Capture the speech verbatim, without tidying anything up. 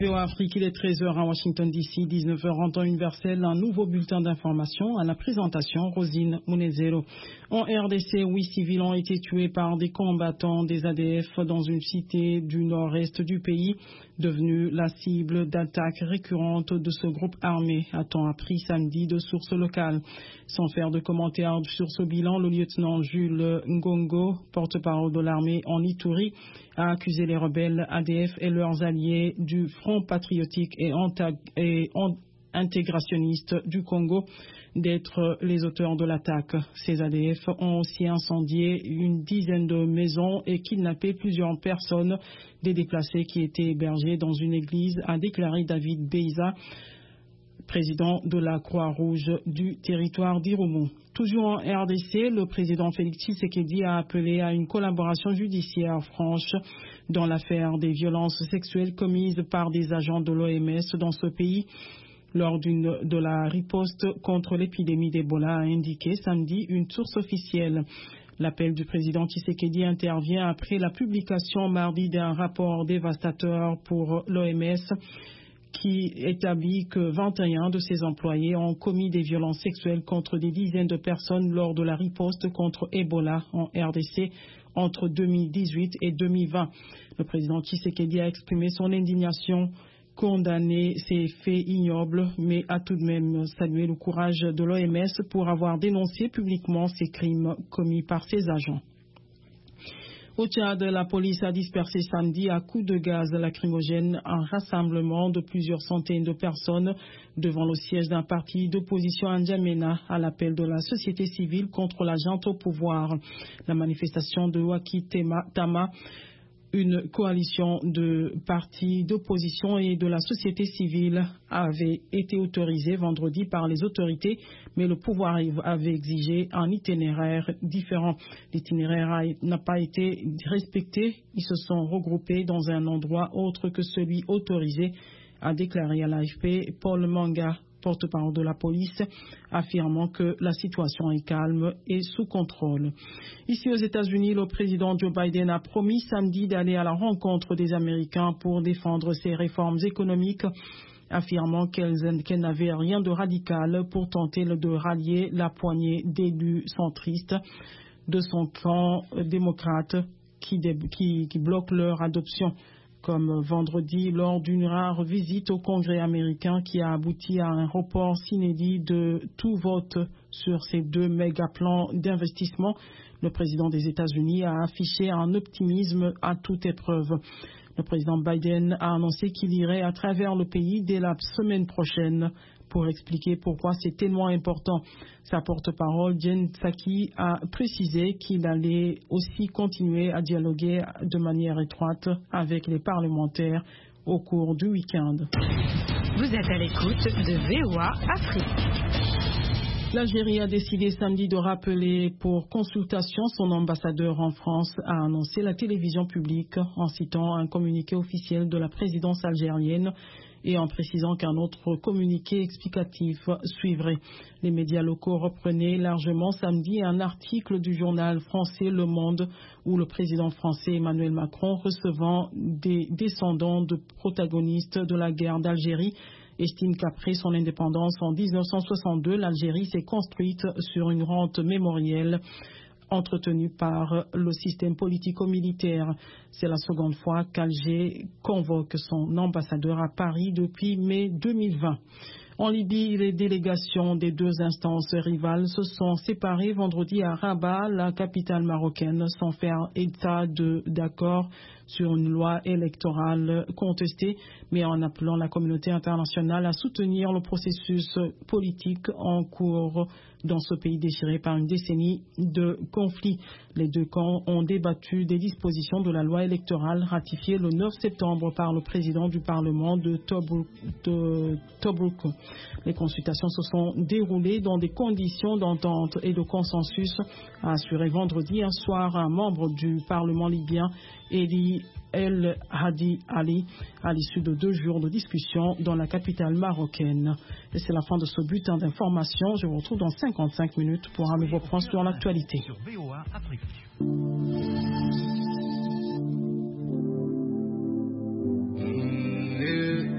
V O A Afrique, il est treize heures à Washington D C, dix-neuf heures en temps universel, un nouveau bulletin d'information à la présentation, Rosine Munezero. En R D C, huit civils ont été tués par des combattants des A D F dans une cité du nord-est du pays, devenue la cible d'attaques récurrentes de ce groupe armé, a-t-on appris samedi de sources locales. Sans faire de commentaires sur ce bilan, le lieutenant Jules Ngongo, porte-parole de l'armée en Ituri, a accusé les rebelles A D F et leurs alliés du Front patriotique et, et intégrationniste du Congo d'être les auteurs de l'attaque. Ces A D F ont aussi incendié une dizaine de maisons et kidnappé plusieurs personnes, des déplacés qui étaient hébergés dans une église, a déclaré David Beiza, président de la Croix-Rouge du territoire d'Irumu. Toujours en R D C, le président Félix Tshisekedi a appelé à une collaboration judiciaire franche dans l'affaire des violences sexuelles commises par des agents de l'O M S dans ce pays. Lors d'une de la riposte contre l'épidémie d'Ebola, a indiqué samedi une source officielle. L'appel du président Tshisekedi intervient après la publication mardi d'un rapport dévastateur pour l'O M S qui établit que vingt et un de ses employés ont commis des violences sexuelles contre des dizaines de personnes lors de la riposte contre Ebola en R D C entre deux mille dix-huit et deux mille vingt. Le président Tshisekedi a exprimé son indignation, condamné ces faits ignobles, mais a tout de même salué le courage de l'O M S pour avoir dénoncé publiquement ces crimes commis par ses agents. Au Tchad, la police a dispersé samedi à coups de gaz lacrymogène un rassemblement de plusieurs centaines de personnes devant le siège d'un parti d'opposition à N'Djamena à l'appel de la société civile contre la junte au pouvoir. La manifestation de Waki Tama, une coalition de partis d'opposition et de la société civile, avait été autorisée vendredi par les autorités, mais le pouvoir avait exigé un itinéraire différent. L'itinéraire n'a pas été respecté. Ils se sont regroupés dans un endroit autre que celui autorisé, a déclaré à l'A F P Paul Manga, porte-parole de la police, affirmant que la situation est calme et sous contrôle. Ici aux États-Unis, le président Joe Biden a promis samedi d'aller à la rencontre des Américains pour défendre ses réformes économiques, affirmant qu'elles, qu'elles n'avaient rien de radical pour tenter de rallier la poignée d'élus centristes de son camp démocrate qui, qui, qui bloquent leur adoption. Comme vendredi lors d'une rare visite au Congrès américain qui a abouti à un report inédit de tout vote sur ces deux méga plans d'investissement, le président des États-Unis a affiché un optimisme à toute épreuve. Le président Biden a annoncé qu'il irait à travers le pays dès la semaine prochaine pour expliquer pourquoi c'est tellement important. Sa porte-parole, Jen Psaki, a précisé qu'il allait aussi continuer à dialoguer de manière étroite avec les parlementaires au cours du week-end. Vous êtes à l'écoute de V O A Afrique. L'Algérie a décidé samedi de rappeler pour consultation son ambassadeur en France, a annoncé la télévision publique en citant un communiqué officiel de la présidence algérienne et en précisant qu'un autre communiqué explicatif suivrait. Les médias locaux reprenaient largement samedi un article du journal français Le Monde où le président français Emmanuel Macron, recevant des descendants de protagonistes de la guerre d'Algérie, estime qu'après son indépendance en mille neuf cent soixante-deux, l'Algérie s'est construite sur une rente mémorielle entretenu par le système politico-militaire. C'est la seconde fois qu'Alger convoque son ambassadeur à Paris depuis mai deux mille vingt. En Libye, les délégations des deux instances rivales se sont séparées vendredi à Rabat, la capitale marocaine, sans faire état de, d'accord sur une loi électorale contestée, mais en appelant la communauté internationale à soutenir le processus politique en cours dans ce pays déchiré par une décennie de conflits. Les deux camps ont débattu des dispositions de la loi électorale ratifiée le neuf septembre par le président du Parlement de Tobruk. De Tobruk. Les consultations se sont déroulées dans des conditions d'entente et de consensus, a assuré vendredi un soir un membre du Parlement libyen, Eli El Hadi Ali, à l'issue de deux jours de discussion dans la capitale marocaine. Et c'est la fin de ce bulletin d'information. Je vous retrouve dans cinquante-cinq minutes pour un nouveau point sur l'actualité. Sur V O A Afrique.